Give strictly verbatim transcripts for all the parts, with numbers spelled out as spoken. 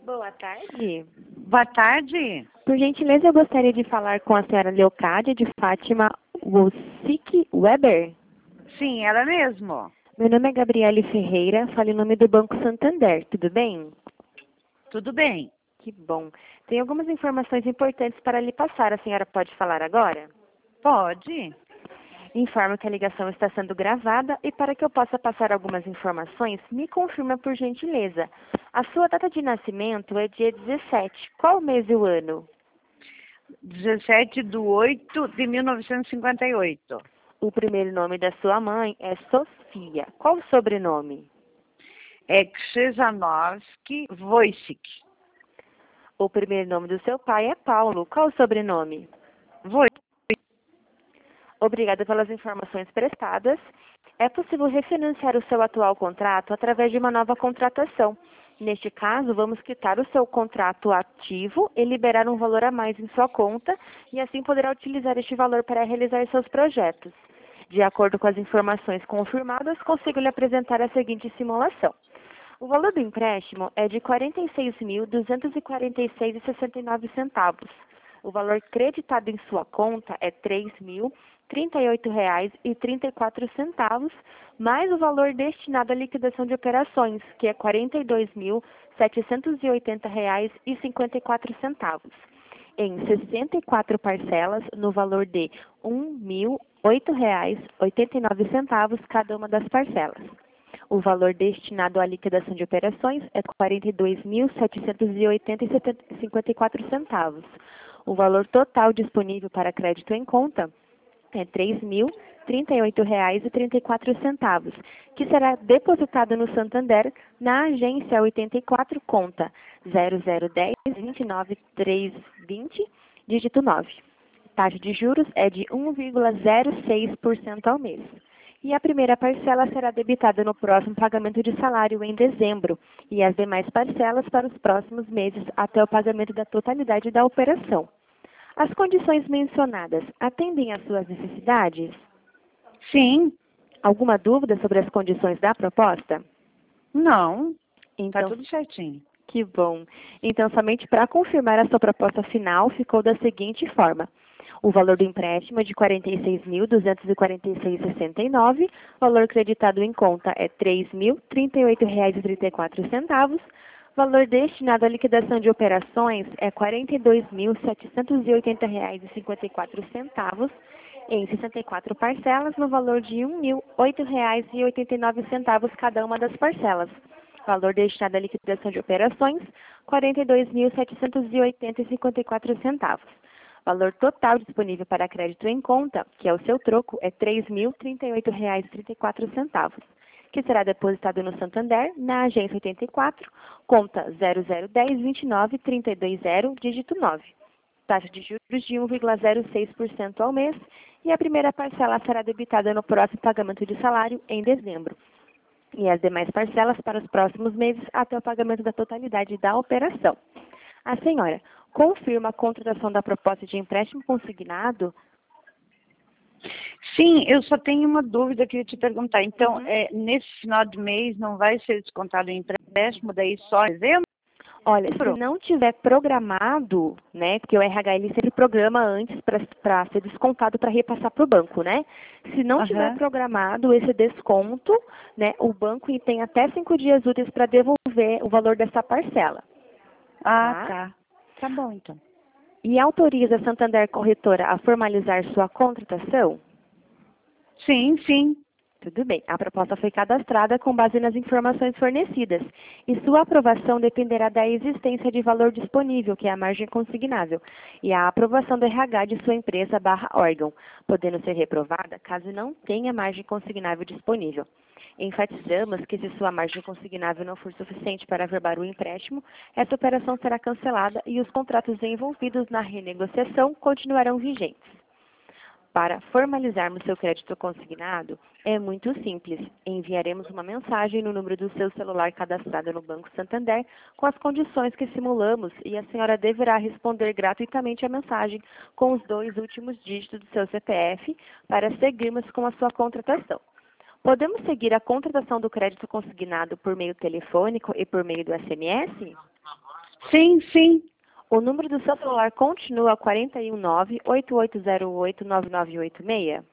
Boa tarde. Boa tarde. Por gentileza, eu gostaria de falar com a senhora Leocádia de Fátima Wusick Weber. Sim, ela mesmo. Meu nome é Gabriele Ferreira, falo em nome do Banco Santander, tudo bem? Tudo bem. Que bom. Tem algumas informações importantes para lhe passar. A senhora pode falar agora? Pode. Informo que a ligação está sendo gravada e para que eu possa passar algumas informações, me confirma por gentileza. A sua data de nascimento é dia dezessete. Qual o mês e o ano? dezessete de oito de mil novecentos e cinquenta e oito. O primeiro nome da sua mãe é Sofia. Qual o sobrenome? É Krzyżanowski Wojcik. O primeiro nome do seu pai é Paulo. Qual o sobrenome? Wojcik. Obrigada pelas informações prestadas. É possível refinanciar o seu atual contrato através de uma nova contratação. Neste caso, vamos quitar o seu contrato ativo e liberar um valor a mais em sua conta e assim poderá utilizar este valor para realizar seus projetos. De acordo com as informações confirmadas, consigo lhe apresentar a seguinte simulação. O valor do empréstimo é de quarenta e seis mil, duzentos e quarenta e seis reais e sessenta e nove centavos. O valor creditado em sua conta é três mil, trinta e oito reais e trinta e quatro centavos, mais o valor destinado à liquidação de operações, que é quarenta e dois mil, setecentos e oitenta reais e cinquenta e quatro centavos, em sessenta e quatro parcelas no valor de um mil, oito reais e oitenta e nove centavos cada uma das parcelas. O valor destinado à liquidação de operações é quarenta e dois mil, setecentos e oitenta reais e cinquenta e quatro centavos. O valor total disponível para crédito em conta é três mil, trinta e oito reais e trinta e quatro centavos, que será depositado no Santander na agência oitenta e quatro, conta zero zero um zero, vinte e nove, três vinte, dígito nove. Taxa de juros é de um vírgula zero seis por cento ao mês. E a primeira parcela será debitada no próximo pagamento de salário em dezembro, e as demais parcelas para os próximos meses até o pagamento da totalidade da operação. As condições mencionadas atendem às suas necessidades? Sim. Alguma dúvida sobre as condições da proposta? Não. Então, tá tudo certinho. Que bom. Então, somente para confirmar a sua proposta final, ficou da seguinte forma. O valor do empréstimo é de quarenta e seis mil, duzentos e quarenta e seis reais e sessenta e nove centavos, valor creditado em conta é três mil, trinta e oito reais e trinta e quatro centavos, valor destinado à liquidação de operações é quarenta e dois mil, setecentos e oitenta reais e cinquenta e quatro centavos, em sessenta e quatro parcelas, no valor de um mil, oito reais e oitenta e nove centavos cada uma das parcelas. Valor destinado à liquidação de operações, quarenta e dois mil, setecentos e oitenta reais e cinquenta e quatro centavos. Valor total disponível para crédito em conta, que é o seu troco, é três mil, trinta e oito reais e trinta e quatro centavos, que será depositado no Santander, na agência oitenta e quatro, conta zero zero um zero, vinte e nove, trinta e dois zero, dígito nove. Taxa de juros de um vírgula zero seis por cento ao mês, e a primeira parcela será debitada no próximo pagamento de salário em dezembro, e as demais parcelas para os próximos meses até o pagamento da totalidade da operação. A senhora confirma a contratação da proposta de empréstimo consignado? Sim, eu só tenho uma dúvida que eu ia te perguntar. Então, Uhum. é, nesse final de mês não vai ser descontado o empréstimo, daí só em dezembro? Olha, se não tiver programado, né, porque o R H ele sempre programa antes para ser descontado para repassar para o banco, né? Se não Aham. tiver programado esse desconto, né, o banco tem até cinco dias úteis para devolver o valor dessa parcela. Ah, Tá? tá. Tá bom, então. E autoriza a Santander Corretora a formalizar sua contratação? Sim, sim. Tudo bem. A proposta foi cadastrada com base nas informações fornecidas e sua aprovação dependerá da existência de valor disponível, que é a margem consignável, e a aprovação do R H de sua empresa barra órgão, podendo ser reprovada caso não tenha margem consignável disponível. Enfatizamos que se sua margem consignável não for suficiente para averbar o empréstimo, essa operação será cancelada e os contratos envolvidos na renegociação continuarão vigentes. Para formalizarmos seu crédito consignado, é muito simples. Enviaremos uma mensagem no número do seu celular cadastrado no Banco Santander com as condições que simulamos e a senhora deverá responder gratuitamente a mensagem com os dois últimos dígitos do seu C P F para seguirmos com a sua contratação. Podemos seguir a contratação do crédito consignado por meio telefônico e por meio do S M S? Sim, sim. O número do seu celular continua quatro um nove, oito oito zero oito, nove nove oito seis?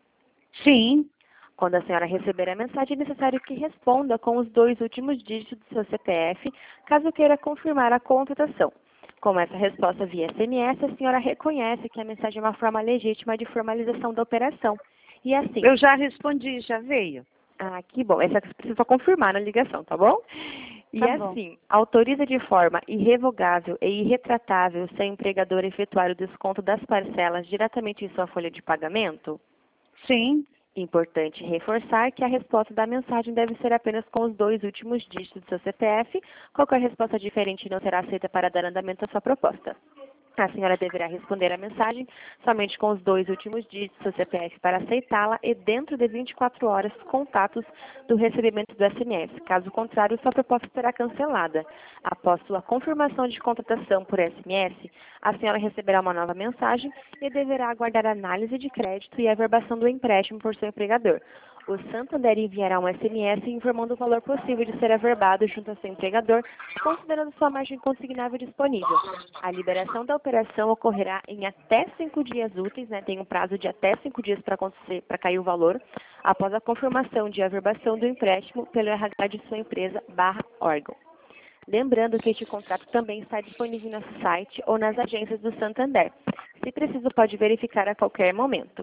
Sim. Quando a senhora receber a mensagem, é necessário que responda com os dois últimos dígitos do seu C P F, caso queira confirmar a contratação. Com essa resposta via S M S, a senhora reconhece que a mensagem é uma forma legítima de formalização da operação. E assim... Eu já respondi, já veio. Ah, que bom. Essa que precisa confirmar na ligação, tá bom? E Tá bom. assim, autoriza de forma irrevogável e irretratável seu empregador efetuar o desconto das parcelas diretamente em sua folha de pagamento? Sim. Importante reforçar que a resposta da mensagem deve ser apenas com os dois últimos dígitos do seu C P F. Qualquer resposta diferente não será aceita para dar andamento à sua proposta. A senhora deverá responder a mensagem somente com os dois últimos dígitos do seu C P F para aceitá-la e dentro de vinte e quatro horas contatos do recebimento do S M S. Caso contrário, sua proposta será cancelada. Após sua confirmação de contratação por S M S, a senhora receberá uma nova mensagem e deverá aguardar a análise de crédito e a averbação do empréstimo por seu empregador. O Santander enviará um S M S informando o valor possível de ser averbado junto ao seu empregador, considerando sua margem consignável disponível. A liberação da operação ocorrerá em até cinco dias úteis, né, tem um prazo de até cinco dias para acontecer, para cair o valor, após a confirmação de averbação do empréstimo pelo R H de sua empresa barra órgão. Lembrando que este contrato também está disponível no nosso site ou nas agências do Santander. Se preciso, pode verificar a qualquer momento.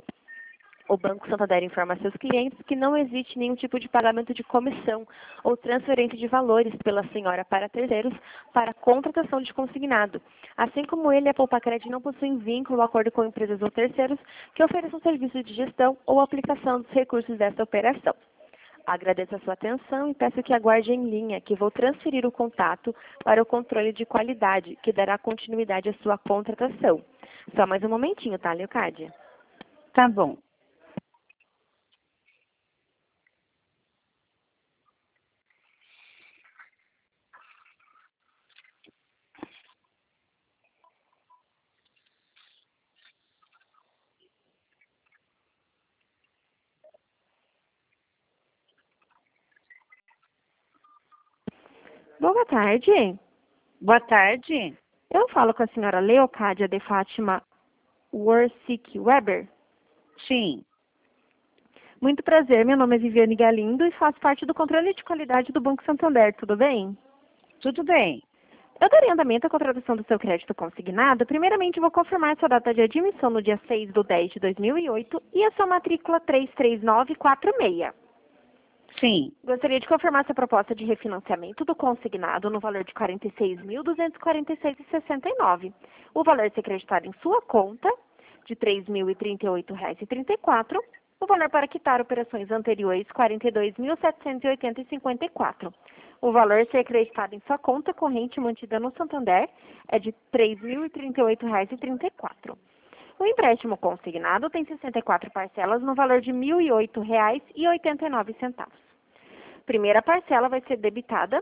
O Banco Santander informa a seus clientes que não existe nenhum tipo de pagamento de comissão ou transferência de valores pela senhora para terceiros para contratação de consignado. Assim como ele, a Poupacred não possui vínculo ou acordo com empresas ou terceiros que ofereçam serviços de gestão ou aplicação dos recursos desta operação. Agradeço a sua atenção e peço que aguarde em linha, que vou transferir o contato para o controle de qualidade, que dará continuidade à sua contratação. Só mais um momentinho, tá, Leocádia? Tá bom. Boa tarde. Boa tarde. Eu falo com a senhora Leocádia de Fátima Worsick Weber. Sim. Muito prazer, meu nome é Viviane Galindo e faço parte do controle de qualidade do Banco Santander, tudo bem? Tudo bem. Eu darei andamento à contratação do seu crédito consignado. Primeiramente, vou confirmar sua data de admissão no dia seis de dez de dois mil e oito e a sua matrícula três três nove quatro seis. Sim. Gostaria de confirmar sua proposta de refinanciamento do consignado no valor de quarenta e seis mil duzentos e quarenta e seis reais e sessenta e nove centavos. O valor a ser creditado em sua conta de três mil e trinta e oito reais e trinta e quatro centavos. O valor para quitar operações anteriores, quarenta e dois mil setecentos e oitenta reais e cinquenta e quatro centavos. O valor a ser acreditado em sua conta corrente mantida no Santander é de três mil e trinta e oito reais e trinta e quatro centavos. O empréstimo consignado tem sessenta e quatro parcelas no valor de mil e oito reais e oitenta e nove centavos. Primeira parcela vai ser debitada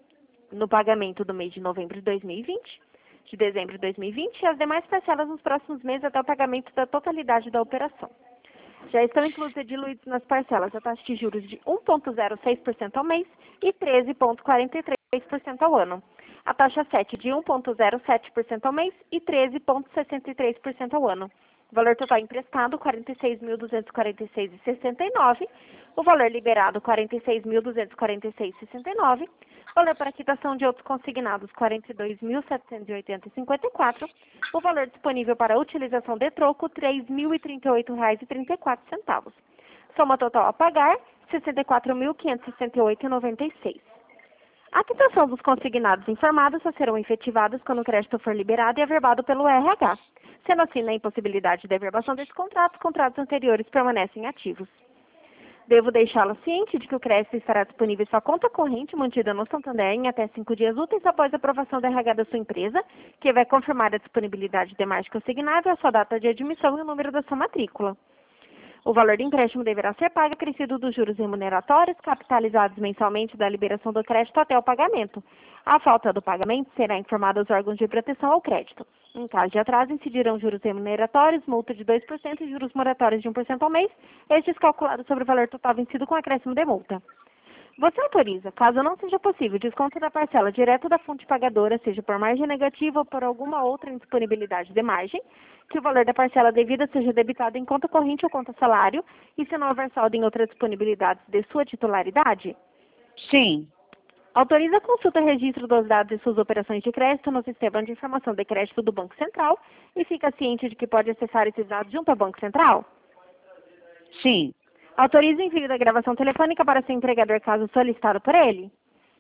no pagamento do mês de novembro de dois mil e vinte, de dezembro de dois mil e vinte e as demais parcelas nos próximos meses até o pagamento da totalidade da operação. Já estão inclusos e diluídos nas parcelas a taxa de juros de um vírgula zero seis por cento ao mês e treze vírgula quarenta e três por cento ao ano. A taxa sete de um vírgula zero sete por cento ao mês e treze vírgula sessenta e três por cento ao ano. O valor total emprestado, quarenta e seis mil duzentos e quarenta e seis reais e sessenta e nove centavos. O valor liberado, quarenta e seis mil duzentos e quarenta e seis reais e sessenta e nove centavos. Valor para quitação de outros consignados, quarenta e dois mil setecentos e oitenta reais e cinquenta e quatro centavos. O valor disponível para utilização de troco, três mil e trinta e oito reais e trinta e quatro centavos. Soma total a pagar, sessenta e quatro mil quinhentos e sessenta e oito reais e noventa e seis centavos. A quitação dos consignados informados só serão efetivadas quando o crédito for liberado e averbado pelo R H. Sendo assim, na impossibilidade de averbação desse contrato, os contratos anteriores permanecem ativos. Devo deixá-la ciente de que o crédito estará disponível em sua conta corrente mantida no Santander em até cinco dias úteis após a aprovação do R H da sua empresa, que vai confirmar a disponibilidade de margem consignável, a sua data de admissão e o número da sua matrícula. O valor do empréstimo deverá ser pago acrescido dos juros remuneratórios, capitalizados mensalmente da liberação do crédito até o pagamento. A falta do pagamento será informada aos órgãos de proteção ao crédito. Em caso de atraso, incidirão juros remuneratórios, multa de dois por cento e juros moratórios de um por cento ao mês, estes calculados sobre o valor total vencido com acréscimo de multa. Você autoriza, caso não seja possível, desconto da parcela direto da fonte pagadora, seja por margem negativa ou por alguma outra indisponibilidade de margem, que o valor da parcela devida seja debitado em conta corrente ou conta salário, e se não houver saldo em outras disponibilidades de sua titularidade? Sim. Autoriza a consulta e registro dos dados de suas operações de crédito no sistema de informação de crédito do Banco Central e fica ciente de que pode acessar esses dados junto ao Banco Central? Sim. Autoriza o envio da gravação telefônica para seu empregador caso solicitado por ele?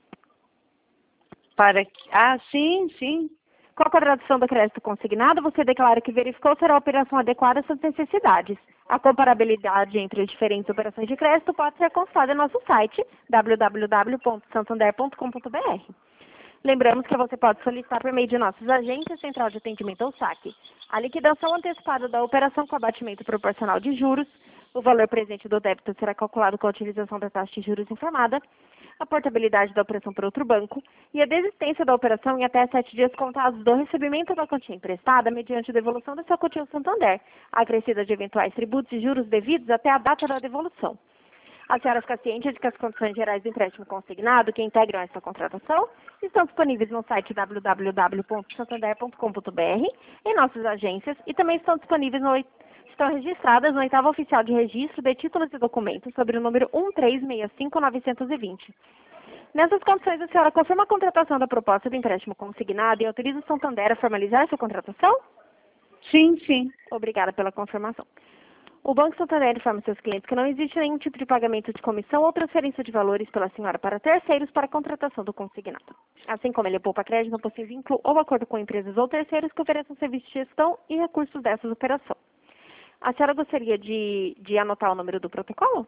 Para que... Ah, sim, sim. Com a tradução do crédito consignado, você declara que verificou ser a operação adequada às suas necessidades. A comparabilidade entre as diferentes operações de crédito pode ser consultada em nosso site w w w ponto santander ponto com ponto b r. Lembramos que você pode solicitar por meio de nossos agentes, central de atendimento ou saque, a liquidação antecipada da operação com abatimento proporcional de juros, o valor presente do débito será calculado com a utilização da taxa de juros informada, a portabilidade da operação por outro banco e a desistência da operação em até sete dias contados do recebimento da quantia emprestada mediante devolução da sua quantia ao Santander, acrescida de eventuais tributos e juros devidos até a data da devolução. A senhora fica ciente de que as condições gerais do empréstimo consignado que integram essa contratação estão disponíveis no site w w w ponto santander ponto com ponto b r, em nossas agências e também estão disponíveis no estão registradas no oitavo oficial de registro de títulos e documentos sobre o número um três seis cinco nove dois zero. Nessas condições, a senhora confirma a contratação da proposta do empréstimo consignado e autoriza o Santander a formalizar essa contratação? Sim, sim. Obrigada pela confirmação. O Banco Santander informa seus clientes que não existe nenhum tipo de pagamento de comissão ou transferência de valores pela senhora para terceiros para a contratação do consignado. Assim como ele poupa crédito, não possui vínculo ou acordo com empresas ou terceiros que ofereçam serviços de gestão e recursos dessas operações. A senhora gostaria de, de anotar o número do protocolo?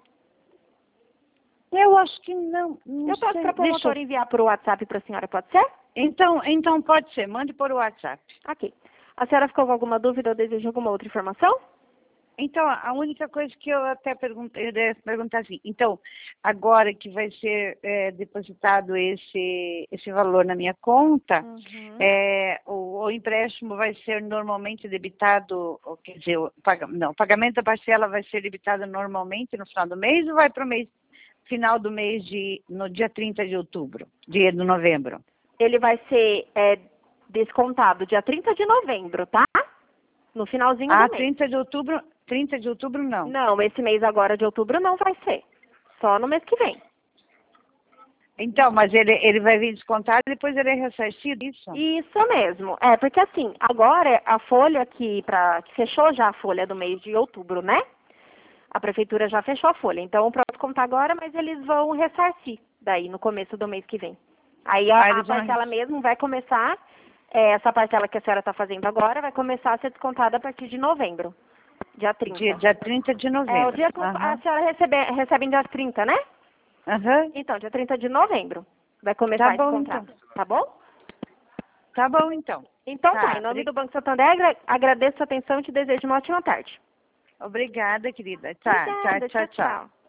Eu acho que não. não eu posso sei. para a promotora Deixa... enviar por WhatsApp para a senhora, pode ser? Então, então pode ser. Mande por WhatsApp. Ok. A senhora ficou com alguma dúvida ou deseja alguma outra informação? Então, a única coisa que eu até perguntei, eu ia perguntar assim, então, agora que vai ser é, depositado esse, esse valor na minha conta, Uhum. é, o, o empréstimo vai ser normalmente debitado, ou, quer dizer, o, paga, não, o pagamento da parcela vai ser debitado normalmente no final do mês ou vai para o mês, final do mês, de, no dia trinta de outubro, dia de novembro? Ele vai ser é, descontado dia trinta de novembro, tá? No finalzinho ah, do mês. trinta de outubro, trinta de outubro não. Não, esse mês agora de outubro não vai ser. Só no mês que vem. Então, mas ele, ele vai vir descontado e depois ele é ressarcido, isso? Isso mesmo. É, porque assim, agora a folha que, pra, que fechou já a folha do mês de outubro, né? A prefeitura já fechou a folha. Então, pode contar agora, mas eles vão ressarcir daí no começo do mês que vem. Aí a, Ah, a eles vão parcela mesmo vai começar, é, essa parcela que a senhora está fazendo agora, vai começar a ser descontada a partir de novembro. Dia trinta. Dia, dia trinta de novembro. É, o dia que uhum. a senhora recebe, recebe em dia trinta, né? Uhum. Então, dia trinta de novembro vai começar Tá esse bom, contrato. então. Tá bom? Tá bom, então. Então Tá, tá, em nome obri- do Banco Santander, agra- agradeço a atenção e te desejo uma ótima tarde. Obrigada, querida. Tá, Obrigada, tá, tchau, tchau. tchau.